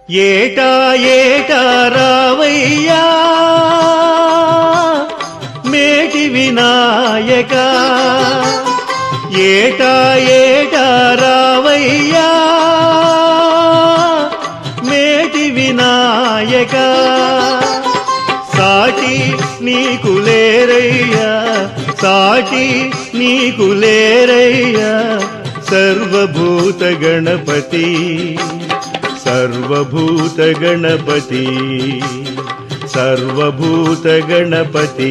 ఏటా ఏటా రావయ్యా మేటి వినాయక, ఏటా ఏటా రావయ్యా మేటి వినాయక. సాటి నీకు లేరయ్యా, సాటి నీకు లేరయ్యా సర్వభూత గణపతి, సర్వభూత గణపతి, సర్వభూత గణపతి.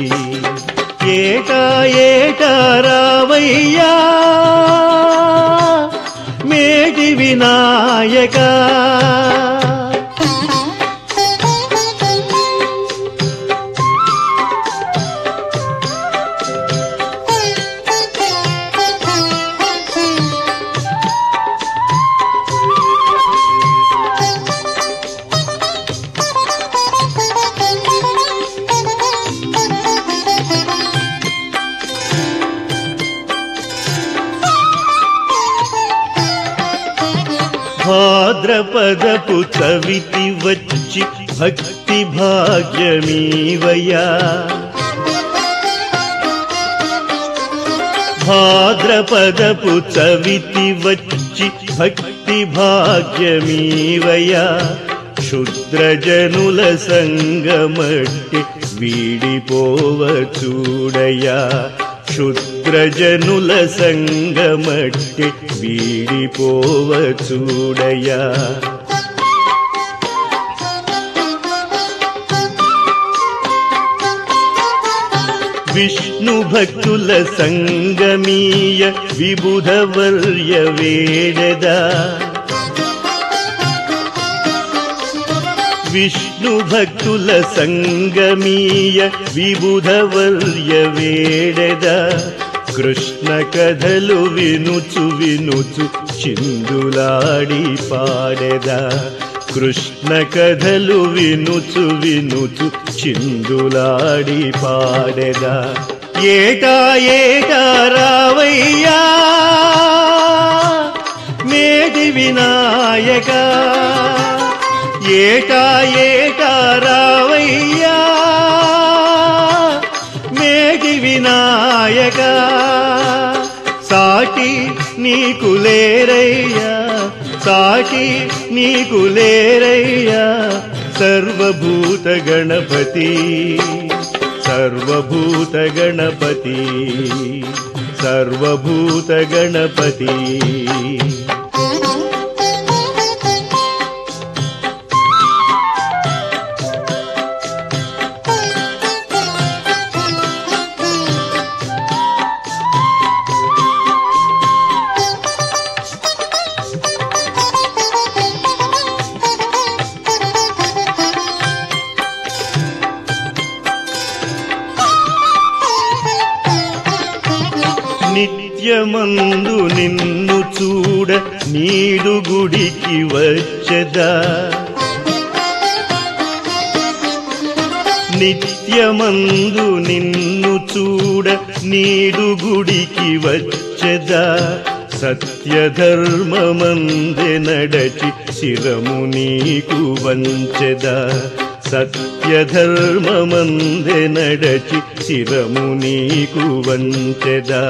ఏటా ఏటా రావయ్యా మేటి వినాయక. భాద్రపదపు చవితి వచ్చి భక్తి భాగ్యమీవయ్యా, భాద్రపదపు చవితి వచ్చి భక్తి భాగ్యమీవయ్యా. క్షుద్రజనుల సంగమట్టి వీడిపోవ చూడయ్యా, క్షుద్రజనుల సంగమట్టి వీడిపోవ చూడయ్యా. విష్ణు భక్తుల సంగమీయ విబుధవర్య వేడదా, విష్ణు భక్తుల సంగమీయ విబుధవర్య వేడదా. కృష్ణ కథలు వినుచు వినుచు చిందులాడి పాడెదా, కృష్ణ కథలు వినుచు వినుచు చిందులాడి పాడెదా. ఏటా ఏటా రావయ్యా మేటి వినాయక, ఏటా ఏటా రావయ్యా మేటి వినాయక. సాటి నీకు లేరయ్యా, సాటి నీకు లేరయ్యా సర్వభూత గణపతి, సర్వభూత గణపతి, సర్వభూత గణపతి. నిత్యమందు నిన్ను చూడ నీడు గుడికి వచ్చదా, నిత్యమందు నిన్ను చూడ నీడు గుడికి వచ్చదా. సత్యధర్మమందె నడచి శిరము నీకు వంచెదా, సత్యధర్మమందె నడచి శిరము నీకు వంచెదా.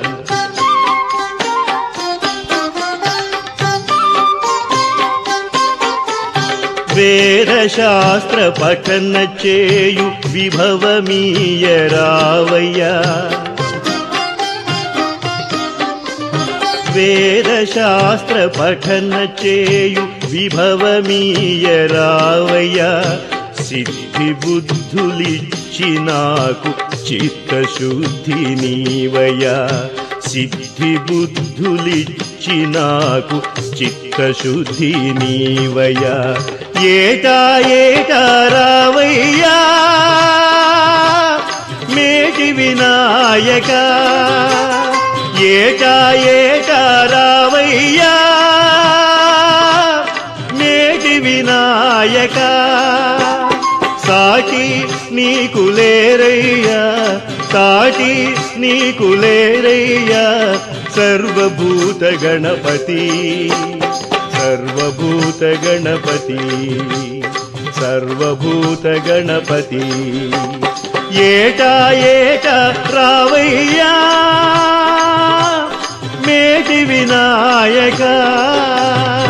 వేదశాస్త్ర పఠన చేయు విభవమీయ రావయ్యా, వేదశాస్త్ర పఠన చేయు విభవమీయ రావయ్యా. సిద్ధి బుద్ధులిచ్చి నాకు చిత్తశుద్ధి నీవయ్యా, సిద్ధి బుద్ధులిచ్చి నాకు చిత్తశుద్ధి నీవయ్యా. ఏటా ఏటా రావయ్యా మేటి వినాయక, ఏటా ఏటా రావయ్యా మేటి వినాయక. సాటి నీకు లేరయ్యా, సాటి నీకు లేరయ్యా సర్వభూత గణపతి, సర్వభూత గణపతి సర్వభూత గణపతి ఏటా ఏటా రావయ్యా మేటి వినాయక